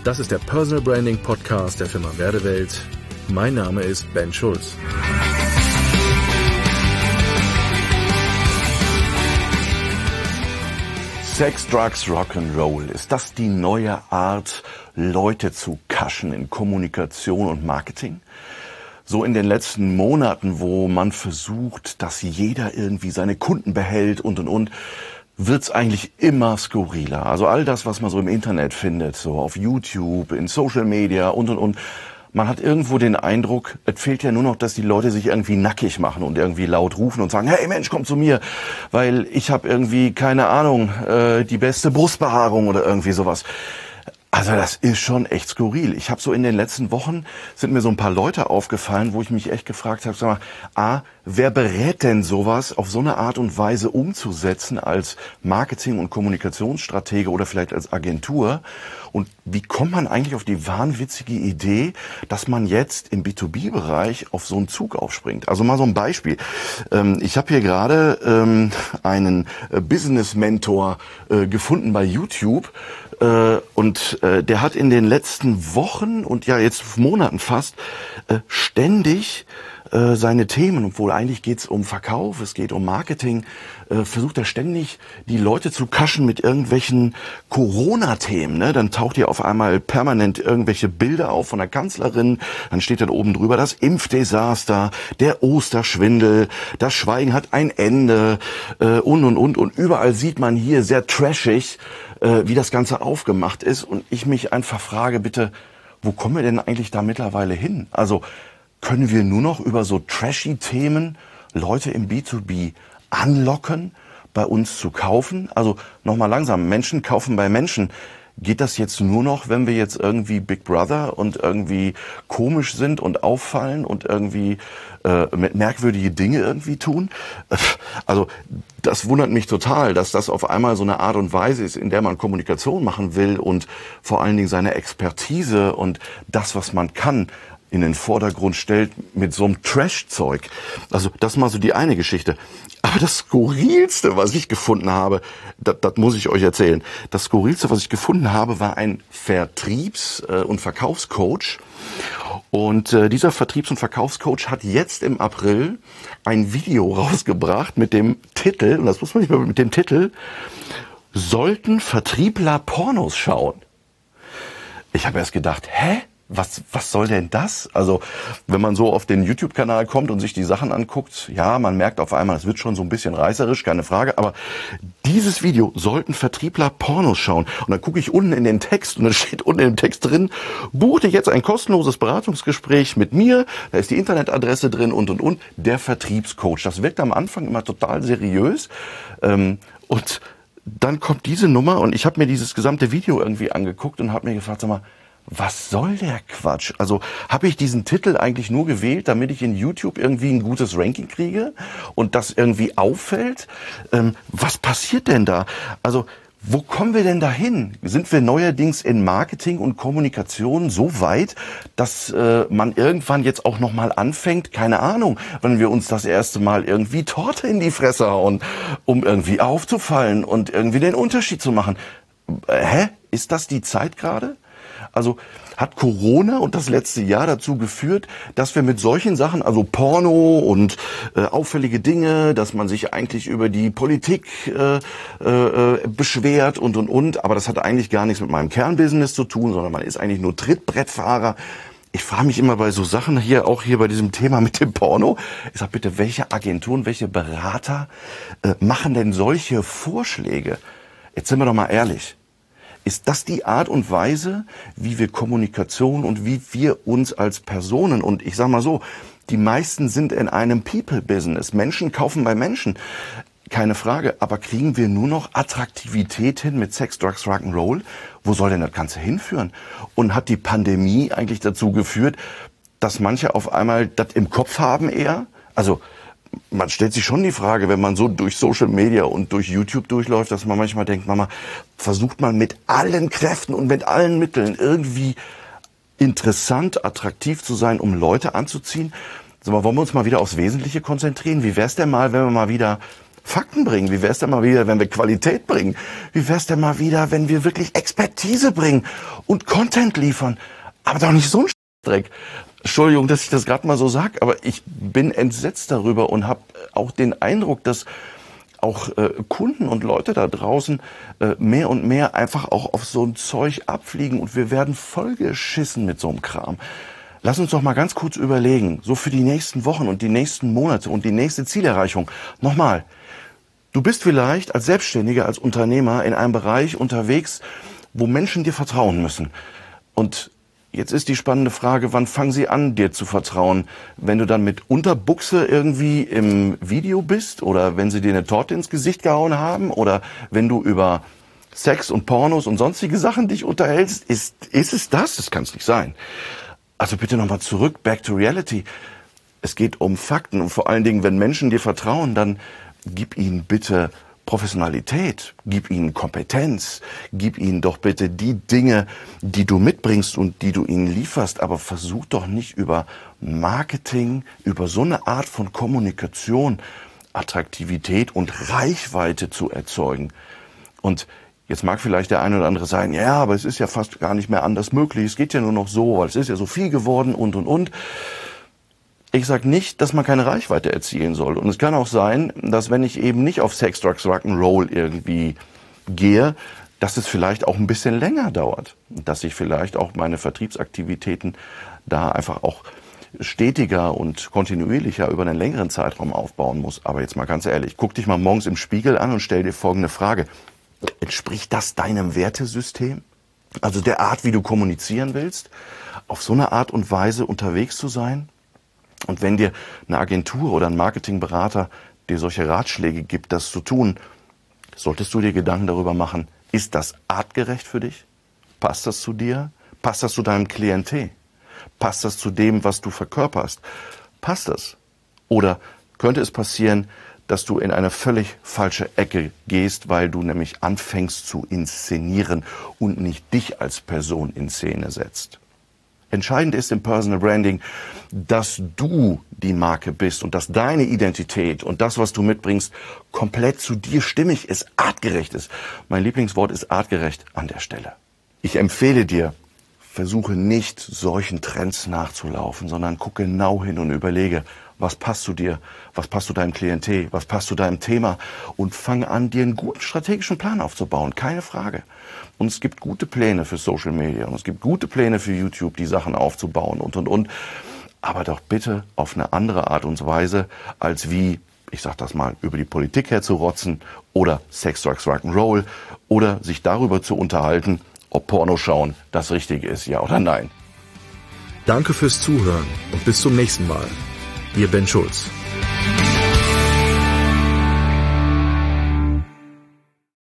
Das ist der Personal Branding Podcast der Firma Werdewelt. Mein Name ist Ben Schulz. Sex, Drugs, Rock'n'Roll. Ist das die neue Art, Leute zu kaschen in Kommunikation und Marketing? So in den letzten Monaten, wo man versucht, dass jeder irgendwie seine Kunden behält und, wird's eigentlich immer skurriler. Also all das, was man so im Internet findet, so auf YouTube, in Social Media und. Man hat irgendwo den Eindruck, es fehlt ja nur noch, dass die Leute sich irgendwie nackig machen und irgendwie laut rufen und sagen, hey Mensch, komm zu mir, weil ich habe irgendwie, keine Ahnung, die beste Brustbehaarung oder irgendwie sowas. Also das ist schon echt skurril. Ich habe so in den letzten Wochen, sind mir so ein paar Leute aufgefallen, wo ich mich echt gefragt habe, sag mal, wer berät denn sowas auf so eine Art und Weise umzusetzen als Marketing- und Kommunikationsstratege oder vielleicht als Agentur? Und wie kommt man eigentlich auf die wahnwitzige Idee, dass man jetzt im B2B-Bereich auf so einen Zug aufspringt? Also mal so ein Beispiel. Ich habe hier gerade einen Business-Mentor gefunden bei YouTube. Und der hat in den letzten Wochen und ja jetzt Monaten fast ständig seine Themen, obwohl eigentlich geht's um Verkauf, es geht um Marketing, versucht er ständig die Leute zu kaschen mit irgendwelchen Corona-Themen. Ne? Dann taucht hier auf einmal permanent irgendwelche Bilder auf von der Kanzlerin, dann steht dann oben drüber das Impfdesaster, der Osterschwindel, das Schweigen hat ein Ende und überall sieht man hier sehr trashig, wie das Ganze aufgemacht ist und ich mich einfach frage, bitte, wo kommen wir denn eigentlich da mittlerweile hin? Also können wir nur noch über so trashy Themen Leute im B2B anlocken, bei uns zu kaufen? Also nochmal langsam, Menschen kaufen bei Menschen. Geht das jetzt nur noch, wenn wir jetzt irgendwie Big Brother und irgendwie komisch sind und auffallen und irgendwie merkwürdige Dinge irgendwie tun? Also das wundert mich total, dass das auf einmal so eine Art und Weise ist, in der man Kommunikation machen will und vor allen Dingen seine Expertise und das, was man kann, in den Vordergrund stellt mit so einem Trash-Zeug. Also das ist mal so die eine Geschichte. Aber das Skurrilste, was ich gefunden habe, das muss ich euch erzählen. Das Skurrilste, was ich gefunden habe, war ein Vertriebs- und Verkaufscoach. Und dieser Vertriebs- und Verkaufscoach hat jetzt im April ein Video rausgebracht mit dem Titel, und das muss man nicht mehr mit dem Titel, sollten Vertriebler Pornos schauen? Ich habe erst gedacht, Was soll denn das? Also, wenn man so auf den YouTube-Kanal kommt und sich die Sachen anguckt, ja, man merkt auf einmal, es wird schon so ein bisschen reißerisch, keine Frage, aber dieses Video sollten Vertriebler Pornos schauen. Und dann gucke ich unten in den Text und dann steht unten im Text drin, buchte jetzt ein kostenloses Beratungsgespräch mit mir, da ist die Internetadresse drin und, der Vertriebscoach. Das wirkt am Anfang immer total seriös und dann kommt diese Nummer und ich habe mir dieses gesamte Video irgendwie angeguckt und habe mir gefragt, sag mal, was soll der Quatsch? Also habe ich diesen Titel eigentlich nur gewählt, damit ich in YouTube irgendwie ein gutes Ranking kriege und das irgendwie auffällt? Was passiert denn da? Also wo kommen wir denn dahin? Sind wir neuerdings in Marketing und Kommunikation so weit, dass man irgendwann jetzt auch nochmal anfängt, keine Ahnung, wenn wir uns das erste Mal irgendwie Torte in die Fresse hauen, um irgendwie aufzufallen und irgendwie den Unterschied zu machen? Ist das die Zeit gerade? Also hat Corona und das letzte Jahr dazu geführt, dass wir mit solchen Sachen, also Porno und auffällige Dinge, dass man sich eigentlich über die Politik beschwert und, aber das hat eigentlich gar nichts mit meinem Kernbusiness zu tun, sondern man ist eigentlich nur Trittbrettfahrer. Ich frage mich immer bei so Sachen hier, auch hier bei diesem Thema mit dem Porno, ich sag bitte, welche Agenturen, welche Berater machen denn solche Vorschläge? Jetzt sind wir doch mal ehrlich. Ist das die Art und Weise, wie wir Kommunikation und wie wir uns als Personen, und ich sag mal so, die meisten sind in einem People-Business. Menschen kaufen bei Menschen. Keine Frage. Aber kriegen wir nur noch Attraktivität hin mit Sex, Drugs, Rock'n'Roll? Wo soll denn das Ganze hinführen? Und hat die Pandemie eigentlich dazu geführt, dass manche auf einmal das im Kopf haben eher? Also, man stellt sich schon die Frage, wenn man so durch Social Media und durch YouTube durchläuft, dass man manchmal denkt, Mama, versucht man mit allen Kräften und mit allen Mitteln irgendwie interessant, attraktiv zu sein, um Leute anzuziehen. Sag mal, wollen wir uns mal wieder aufs Wesentliche konzentrieren? Wie wär's denn mal, wenn wir mal wieder Fakten bringen? Wie wäre es denn mal wieder, wenn wir Qualität bringen? Wie wäre es denn mal wieder, wenn wir wirklich Expertise bringen und Content liefern? Aber doch nicht so ein Dreck. Entschuldigung, dass ich das gerade mal so sage, aber ich bin entsetzt darüber und habe auch den Eindruck, dass auch Kunden und Leute da draußen mehr und mehr einfach auch auf so ein Zeug abfliegen und wir werden vollgeschissen mit so einem Kram. Lass uns doch mal ganz kurz überlegen, so für die nächsten Wochen und die nächsten Monate und die nächste Zielerreichung. Nochmal, du bist vielleicht als Selbstständiger, als Unternehmer in einem Bereich unterwegs, wo Menschen dir vertrauen müssen. Und jetzt ist die spannende Frage, wann fangen sie an, dir zu vertrauen? Wenn du dann mit Unterbuchse irgendwie im Video bist oder wenn sie dir eine Torte ins Gesicht gehauen haben oder wenn du über Sex und Pornos und sonstige Sachen dich unterhältst, ist es das? Das kann es nicht sein. Also bitte nochmal zurück, back to reality. Es geht um Fakten und vor allen Dingen, wenn Menschen dir vertrauen, dann gib ihnen bitte Professionalität, gib ihnen Kompetenz, gib ihnen doch bitte die Dinge, die du mitbringst und die du ihnen lieferst, aber versuch doch nicht über Marketing, über so eine Art von Kommunikation Attraktivität und Reichweite zu erzeugen. Und jetzt mag vielleicht der eine oder andere sagen, ja, aber es ist ja fast gar nicht mehr anders möglich, es geht ja nur noch so, weil es ist ja so viel geworden und. Ich sage nicht, dass man keine Reichweite erzielen soll. Und es kann auch sein, dass wenn ich eben nicht auf Sex, Drugs, Rock'n'Roll irgendwie gehe, dass es vielleicht auch ein bisschen länger dauert. Dass ich vielleicht auch meine Vertriebsaktivitäten da einfach auch stetiger und kontinuierlicher über einen längeren Zeitraum aufbauen muss. Aber jetzt mal ganz ehrlich, guck dich mal morgens im Spiegel an und stell dir folgende Frage. Entspricht das deinem Wertesystem? Also der Art, wie du kommunizieren willst? Auf so eine Art und Weise unterwegs zu sein? Und wenn dir eine Agentur oder ein Marketingberater dir solche Ratschläge gibt, das zu tun, solltest du dir Gedanken darüber machen, ist das artgerecht für dich? Passt das zu dir? Passt das zu deinem Klientel? Passt das zu dem, was du verkörperst? Passt das? Oder könnte es passieren, dass du in eine völlig falsche Ecke gehst, weil du nämlich anfängst zu inszenieren und nicht dich als Person in Szene setzt? Entscheidend ist im Personal Branding, dass du die Marke bist und dass deine Identität und das, was du mitbringst, komplett zu dir stimmig ist, artgerecht ist. Mein Lieblingswort ist artgerecht an der Stelle. Ich empfehle dir, versuche nicht solchen Trends nachzulaufen, sondern gucke genau hin und überlege, was passt zu dir, was passt zu deinem Klientel, was passt zu deinem Thema und fang an, dir einen guten strategischen Plan aufzubauen, keine Frage. Und es gibt gute Pläne für Social Media und es gibt gute Pläne für YouTube, die Sachen aufzubauen und. Aber doch bitte auf eine andere Art und Weise, als wie, ich sag das mal, über die Politik herzurotzen oder Sex, Drugs, Rock'n'Roll oder sich darüber zu unterhalten, ob Porno schauen das Richtige ist, ja oder nein. Danke fürs Zuhören und bis zum nächsten Mal. Ihr Ben Schulz.